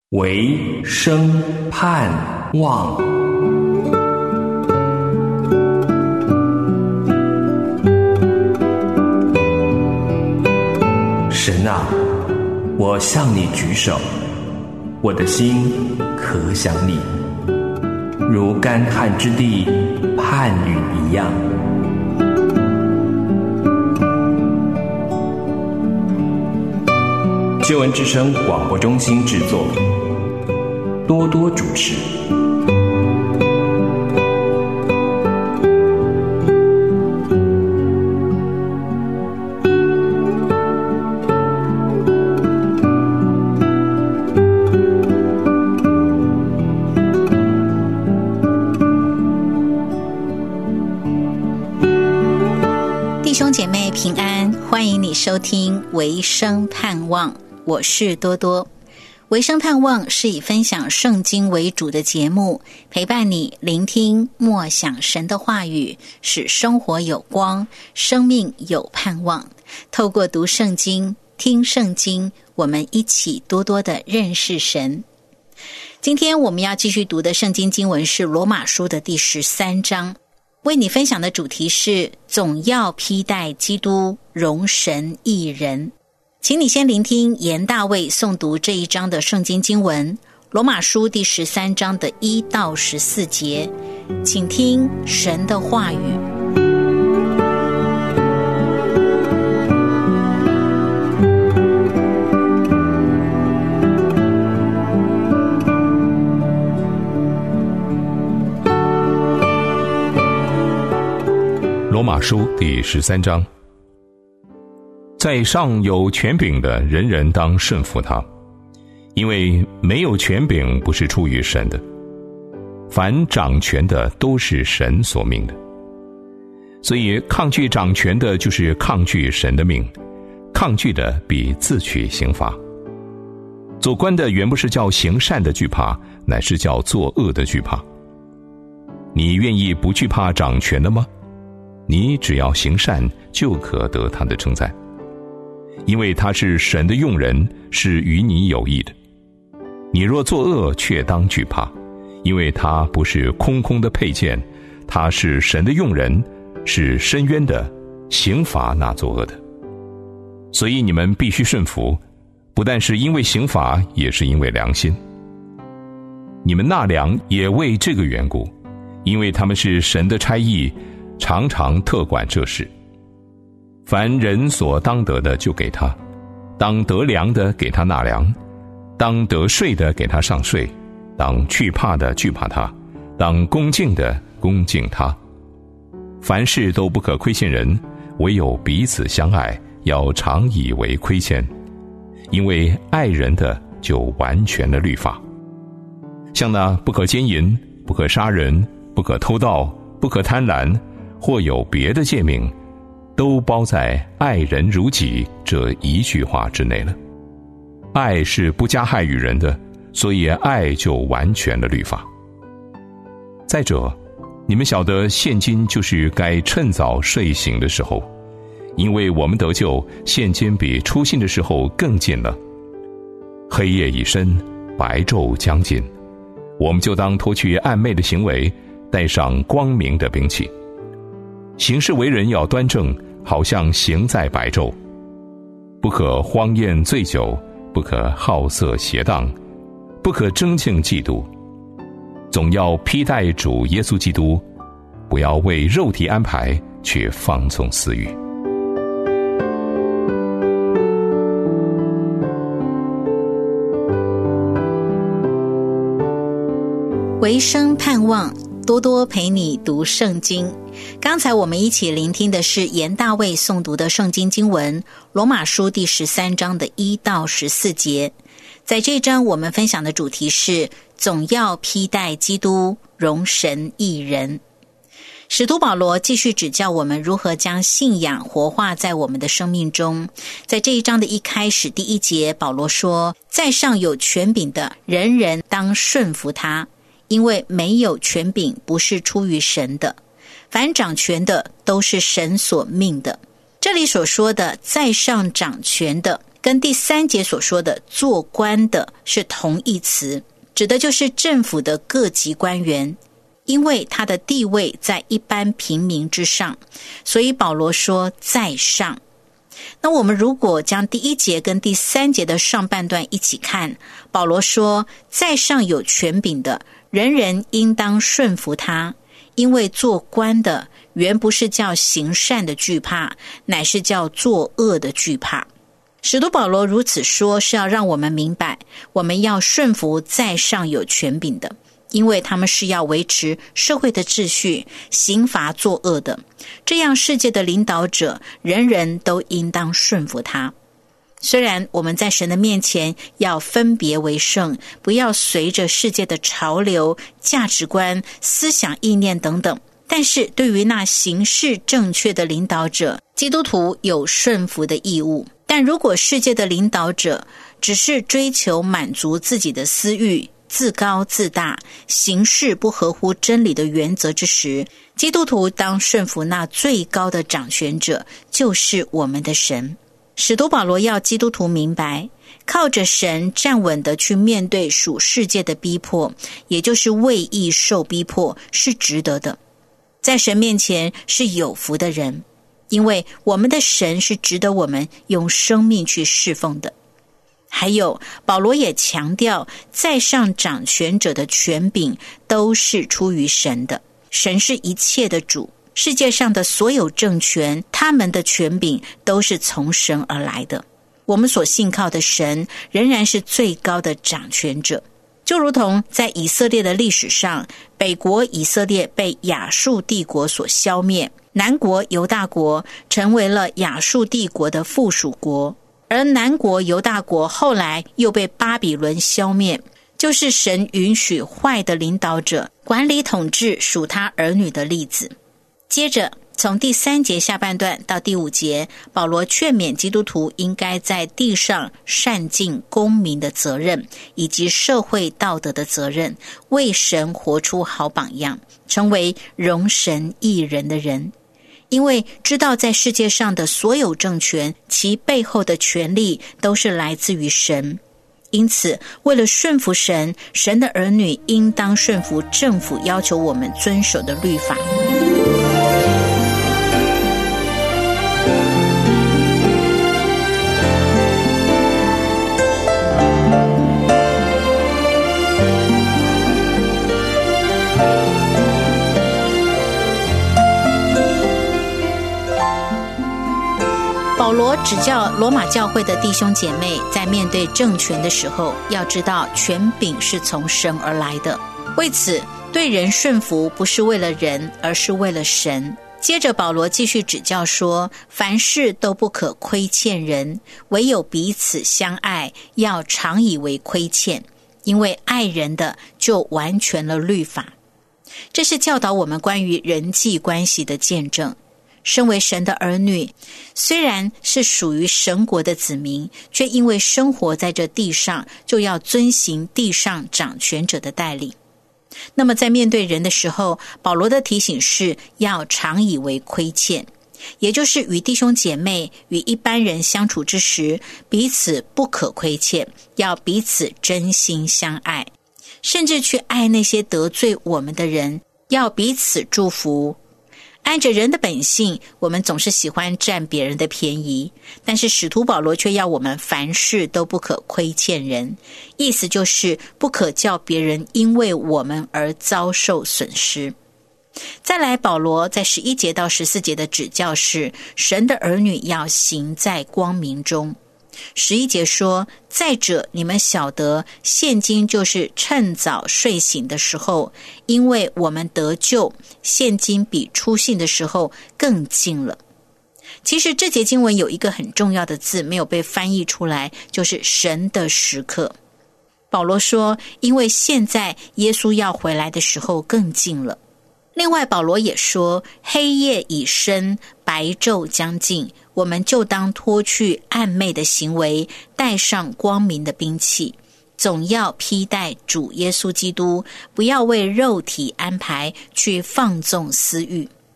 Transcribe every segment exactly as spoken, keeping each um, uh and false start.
唯生盼望。神啊，我向你举手，我的心可想你，如干旱之地盼雨一样。救恩之声广播中心制作，多多主持。 弟兄姐妹平安，欢迎你收听维生盼望，我是多多。维生盼望是以分享圣经为主的节目，陪伴你聆听默想神的话语，使生活有光，生命有盼望。透过读圣经、听圣经，我们一起多多的认识神。今天我们要继续读的圣经经文是罗马书的第十三章，为你分享的主题是总要披戴基督，荣神益人。请你先聆听严大卫诵读这一章的圣经经文，罗马书第十三章的一到十四节，请听神的话语。 罗马书第十三章，在上有权柄的，人人当顺服他，因为没有权柄不是出于神的，凡掌权的都是神所命的。所以抗拒掌权的，就是抗拒神的命，抗拒的必自取刑罚。做官的原不是叫行善的惧怕，乃是叫作恶的惧怕。你愿意不惧怕掌权的吗？你只要行善，就可得他的称赞，因为他是神的用人，是与你有益的。你若作恶，却当惧怕，因为他不是空空的佩剑，他是神的用人，是深渊的，刑罚那作恶的。所以你们必须顺服，不但是因为刑罚，也是因为良心。你们纳粮也为这个缘故，因为他们是神的差役，常常特管这事。凡人所当得的就给他，当得粮的给他纳粮，当得税的给他上税，当惧怕的惧怕他，当恭敬的恭敬他。凡事都不可亏欠人，唯有彼此相爱，要常以为亏欠，因为爱人的就完全了律法。像那不可奸淫，不可杀人，不可偷盗，不可贪婪，或有别的诫命，都包在爱人如己这一句话之内了。爱是不加害于人的，所以爱就完全了律法。再者，你们晓得现今就是该趁早睡醒的时候，因为我们得救，现今比初信的时候更近了。黑夜已深，白昼将近，我们就当脱去暗昧的行为，带上光明的兵器。行事为人要端正，好像行在白昼，不可荒宴醉酒，不可好色邪荡，不可争竞嫉妒，总要披戴主耶稣基督，不要为肉体安排，却放纵私欲。 维生盼望，多多陪你读圣经。刚才我们一起聆听的是严大卫诵读的圣经经文，罗马书第十三章的一到十四节。在这一章我们分享的主题是总要披戴基督，荣神益人。使徒保罗继续指教我们如何将信仰活化在我们的生命中。在这一章的一开始第一节，保罗说，在上有权柄的，人人当顺服他，因为没有权柄不是出于神的，凡掌权的都是神所命的。这里所说的在上掌权的， 跟第三节所说的做官的是同义词，指的就是政府的各级官员，因为他的地位在一般平民之上，所以保罗说在上。那我们如果将第一节跟第三节的上半段一起看，保罗说在上有权柄的，人人应当顺服他，因为做官的原不是叫行善的惧怕，乃是叫作恶的惧怕。使徒保罗如此说，是要让我们明白，我们要顺服在上有权柄的，因为他们是要维持社会的秩序，刑罚作恶的。这样世界的领导者，人人都应当顺服他。虽然我们在神的面前要分别为圣，不要随着世界的潮流、价值观、思想意念等等，但是对于那行事正确的领导者，基督徒有顺服的义务。但如果世界的领导者只是追求满足自己的私欲，自高自大，行事不合乎真理的原则之时，基督徒当顺服那最高的掌权者，就是我们的神。使徒保罗要基督徒明白，靠着神站稳的去面对属世界的逼迫，也就是为义受逼迫，是值得的。在神面前是有福的人，因为我们的神是值得我们用生命去侍奉的。还有，保罗也强调，在上掌权者的权柄都是出于神的，神是一切的主，世界上的所有政权，他们的权柄都是从神而来的。我们所信靠的神仍然是最高的掌权者。就如同在以色列的历史上，北国以色列被亚述帝国所消灭，南国犹大国成为了亚述帝国的附属国，而南国犹大国后来又被巴比伦消灭，就是神允许坏的领导者管理统治属他儿女的例子。接着从第三节下半段到第五节，保罗劝勉基督徒应该在地上善尽公民的责任，以及社会道德的责任，为神活出好榜样，成为荣神益人的人。因为知道在世界上的所有政权，其背后的权力都是来自于神。因此，为了顺服神，神的儿女应当顺服政府要求我们遵守的律法。保罗指教罗马教会的弟兄姐妹，在面对政权的时候，要知道权柄是从神而来的。为此，对人顺服不是为了人，而是为了神。接着保罗继续指教说，凡事都不可亏欠人，唯有彼此相爱，要常以为亏欠，因为爱人的就完全了律法。这是教导我们关于人际关系的见证。身为神的儿女，虽然是属于神国的子民，却因为生活在这地上，就要遵行地上掌权者的带领。那么在面对人的时候，保罗的提醒是要常以为亏欠，也就是与弟兄姐妹与一般人相处之时，彼此不可亏欠，要彼此真心相爱，甚至去爱那些得罪我们的人，要彼此祝福。按着人的本性，我们总是喜欢占别人的便宜，但是使徒保罗却要我们凡事都不可亏欠人，意思就是不可叫别人因为我们而遭受损失。再来，保罗在十一节到十四节的指教是，神的儿女要行在光明中。十一节说，再者你们晓得，现今就是趁早睡醒的时候，因为我们得救，现今比初信的时候更近了。其实这节经文有一个很重要的字没有被翻译出来，就是神的时刻。保罗说，因为现在耶稣要回来的时候更近了。另外保罗也说，黑夜已深，白昼将近，我们就当脱去暗昧的行为，带上光明的兵器，总要披戴主耶稣基督，不要为肉体安排去放纵私欲。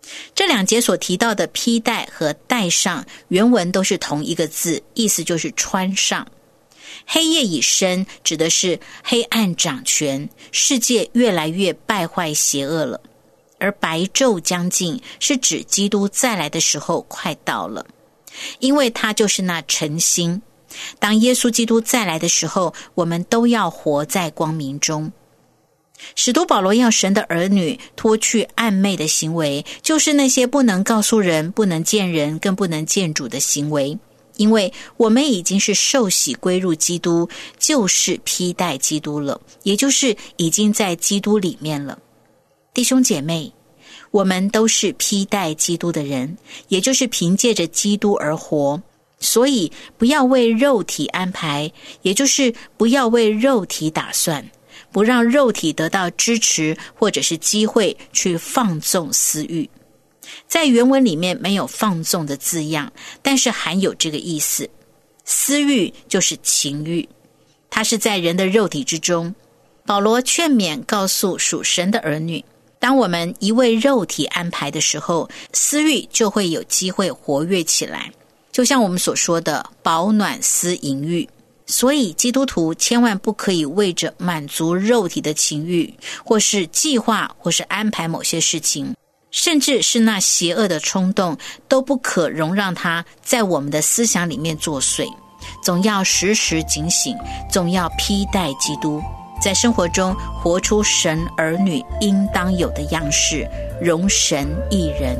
这两节所提到的披戴和戴上，原文都是同一个字，意思就是穿上。黑夜已深指的是黑暗掌权，世界越来越败坏邪恶了。而白昼将近是指基督再来的时候快到了，因为他就是那晨星。当耶稣基督再来的时候，我们都要活在光明中。使徒保罗要神的儿女脱去暗昧的行为，就是那些不能告诉人、不能见人、更不能见主的行为。因为我们已经是受洗归入基督，就是披戴基督了，也就是已经在基督里面了。弟兄姐妹，我们都是披戴基督的人，也就是凭借着基督而活。所以不要为肉体安排，也就是不要为肉体打算，不让肉体得到支持或者是机会去放纵私欲。在原文里面没有放纵的字样，但是含有这个意思。私欲就是情欲，它是在人的肉体之中。保罗劝勉告诉属神的儿女，当我们一为肉体安排的时候，私欲就会有机会活跃起来，就像我们所说的饱暖思淫欲。所以基督徒千万不可以为着满足肉体的情欲，或是计划或是安排某些事情，甚至是那邪恶的冲动，都不可容让它在我们的思想里面作祟。总要时时警醒，总要披戴基督，在生活中活出神儿女应当有的样式，容神一人。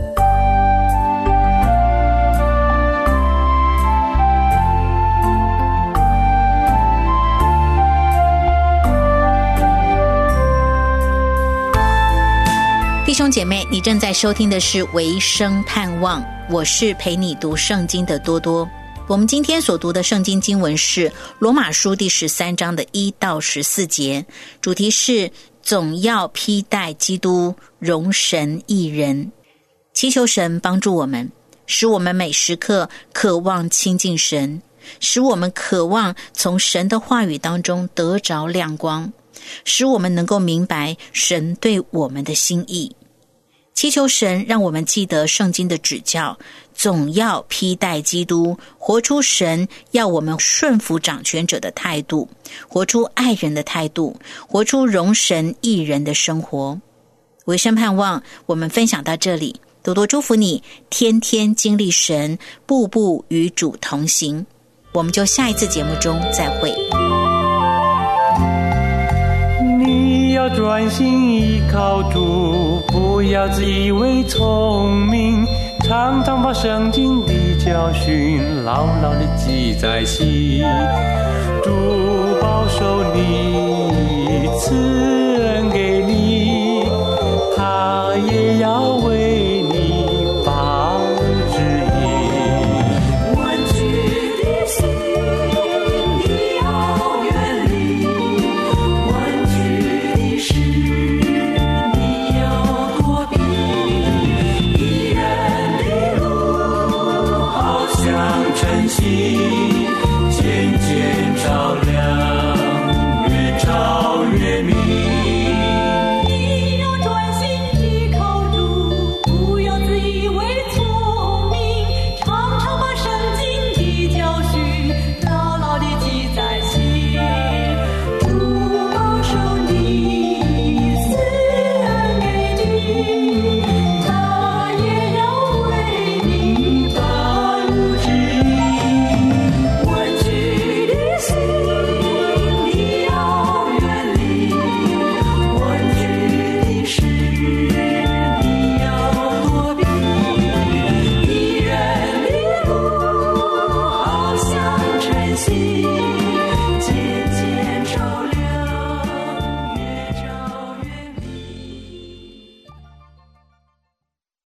弟兄姐妹，你正在收听的是维生盼望，我是陪你读圣经的多多。我们今天所读的圣经经文是罗马书第十三章的一到十四节，主题是总要披戴基督，容神一人。祈求神帮助我们，使我们每时刻渴望亲近神，使我们渴望从神的话语当中得着亮光，使我们能够明白神对我们的心意。祈求神让我们记得圣经的指教，总要披戴基督，活出神要我们顺服掌权者的态度，活出爱人的态度，活出容神一人的生活。维生盼望我们分享到这里，多多祝福你天天经历神，步步与主同行。我们就下一次节目中再会。 你要专心依靠主，不要自以为聪明，常常把圣经的教训牢牢地记在心。主保守你，赐恩给你，他也要为你保指引。 弯曲的心你要远离，弯曲的事你要躲避，一人的路好像晨曦，渐渐照亮，越照越明。你要专心依靠主，不要自以为聪明，常常把圣经的教训牢牢地记在心。主保守你，赐恩给你，他也要为你把路指引。弯曲的心你要远离，弯曲的事你要躲避，一人的路好像晨曦。